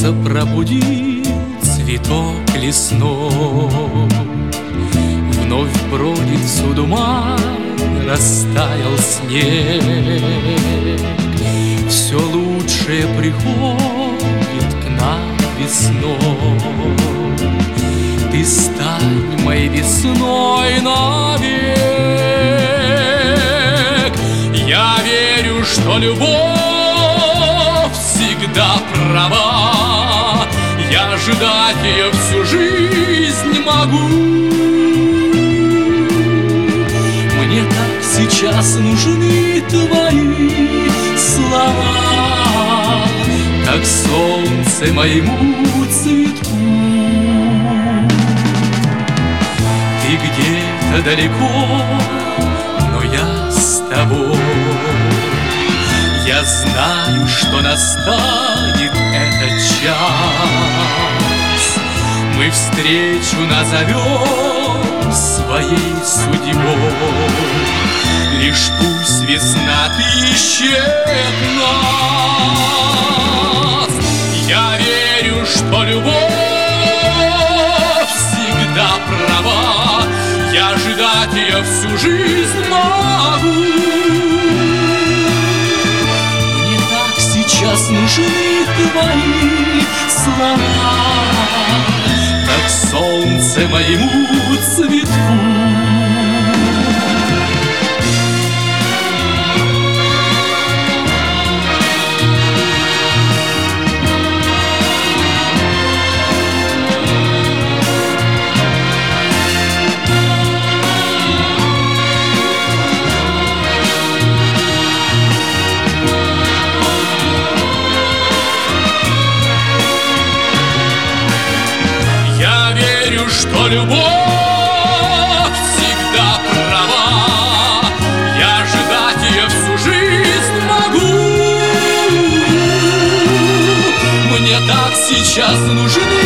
солнце пробудил цветок лесной, вновь бродит всюду май, растаял снег. Все лучшее приходит к нам весной. Ты стань моей весной навек. Я верю, что любовь всегда права. Я ждать ее всю жизнь могу. Мне так сейчас нужны твои слова, как солнце моему цветку. Ты где-то далеко, но я с тобой. Я знаю, что настанет этот час. Мы встречу назовем своей судьбой. Лишь пусть весна отыщет нас. Я верю, что любовь всегда права. Я ждать ее всю жизнь могу. Мне так сейчас нужны твои слова, как солнце моему цветку. Что любовь всегда права. Я ждать ее всю жизнь могу. Мне так сейчас нужны